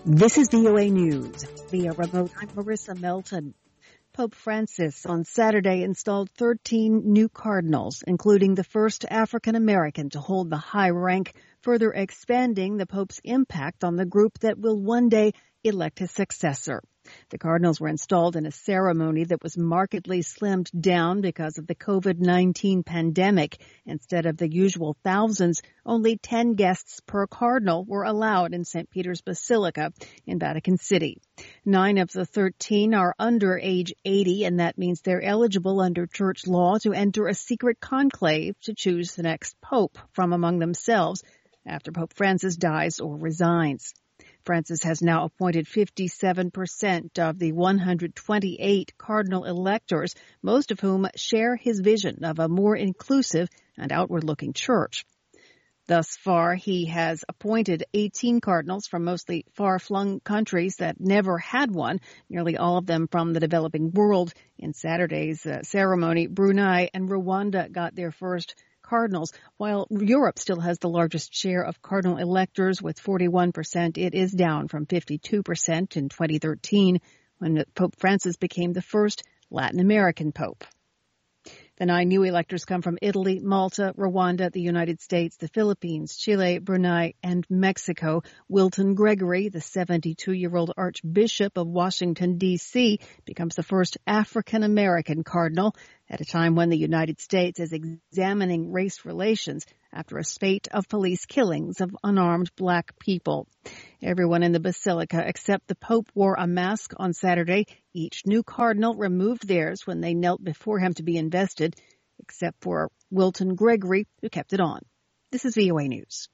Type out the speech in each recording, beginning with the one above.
This is VOA News. Via remote, I'm Marissa Melton. Pope Francis on Saturday installed 13 new cardinals, including the first African American to hold the high rank, further expanding the Pope's impact on the group that will one day elect his successor. The cardinals were installed in a ceremony that was markedly slimmed down because of the COVID-19 pandemic. Instead of the usual thousands, only 10 guests per cardinal were allowed in St. Peter's Basilica in Vatican City. 9 of the 13 are under age 80, and that means they're eligible under church law to enter a secret conclave to choose the next pope from among themselves after Pope Francis dies or resigns. Francis has now appointed 57% of the 128 cardinal electors, most of whom share his vision of a more inclusive and outward-looking church. Thus far, he has appointed 18 cardinals from mostly far-flung countries that never had one, nearly all of them from the developing world. In Saturday's ceremony, Brunei and Rwanda got their first cardinals. While Europe still has the largest share of cardinal electors with 41%, it is down from 52% in 2013 when Pope Francis became the first Latin American pope. The 9 new electors come from Italy, Malta, Rwanda, the United States, the Philippines, Chile, Brunei, and Mexico. Wilton Gregory, the 72-year-old Archbishop of Washington, D.C., becomes the first African-American cardinal at a time when the United States is examining race relations after a spate of police killings of unarmed black people. Everyone in the Basilica except the Pope wore a mask on Saturday. Each new cardinal removed theirs when they knelt before him to be invested, except for Wilton Gregory, who kept it on. This is VOA News.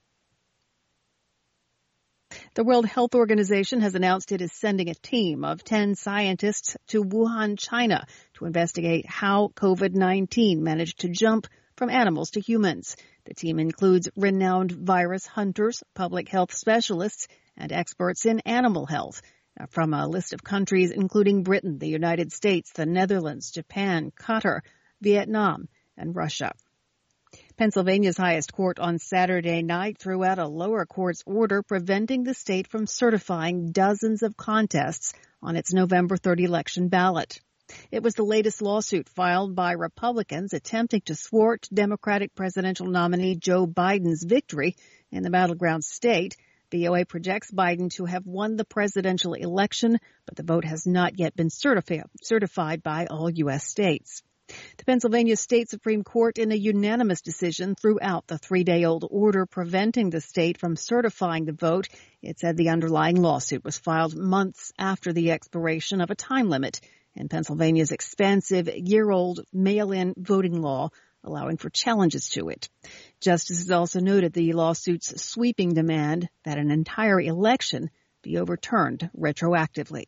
The World Health Organization has announced it is sending a team of 10 scientists to Wuhan, China, to investigate how COVID-19 managed to jump from animals to humans. The team includes renowned virus hunters, public health specialists, and experts in animal health from a list of countries including Britain, the United States, the Netherlands, Japan, Qatar, Vietnam, and Russia. Pennsylvania's highest court on Saturday night threw out a lower court's order preventing the state from certifying dozens of contests on its November 3rd election ballot. It was the latest lawsuit filed by Republicans attempting to thwart Democratic presidential nominee Joe Biden's victory in the battleground state. VOA projects Biden to have won the presidential election, but the vote has not yet been certified by all U.S. states. The Pennsylvania State Supreme Court, in a unanimous decision, threw out the 3-day-old order preventing the state from certifying the vote. It said the underlying lawsuit was filed months after the expiration of a time limit in Pennsylvania's expansive year-old mail-in voting law, allowing for challenges to it. Justices also noted the lawsuit's sweeping demand that an entire election be overturned retroactively.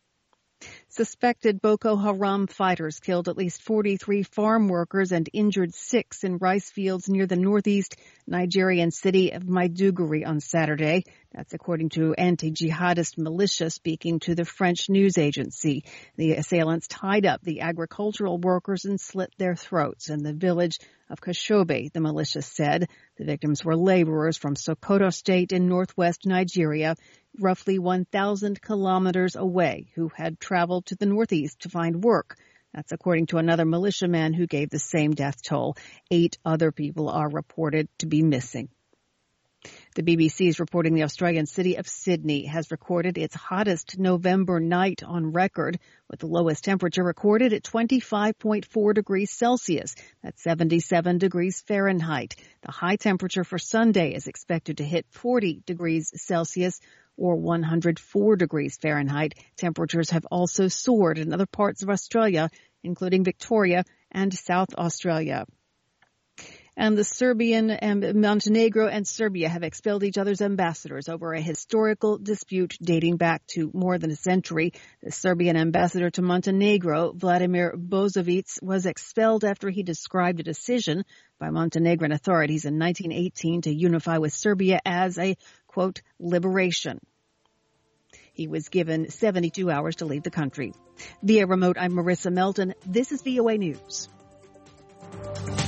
Suspected Boko Haram fighters killed at least 43 farm workers and injured 6 in rice fields near the northeast Nigerian city of Maiduguri on Saturday. That's according to anti-jihadist militia speaking to the French news agency. The assailants tied up the agricultural workers and slit their throats in the village of Kashobe, the militia said. The victims were laborers from Sokoto State in northwest Nigeria, roughly 1,000 kilometers away, who had traveled to the northeast to find work. That's according to another militiaman who gave the same death toll. 8 other people are reported to be missing. The BBC is reporting the Australian city of Sydney has recorded its hottest November night on record, with the lowest temperature recorded at 25.4 degrees Celsius. That's 77 degrees Fahrenheit. The high temperature for Sunday is expected to hit 40 degrees Celsius or 104 degrees Fahrenheit. Temperatures have also soared in other parts of Australia, including Victoria and South Australia. And the Serbian and Montenegro and Serbia have expelled each other's ambassadors over a historical dispute dating back to more than a century. The Serbian ambassador to Montenegro, Vladimir Bozovic, was expelled after he described a decision by Montenegrin authorities in 1918 to unify with Serbia as a, quote, liberation. He was given 72 hours to leave the country. Via remote, I'm Marissa Melton. This is VOA News.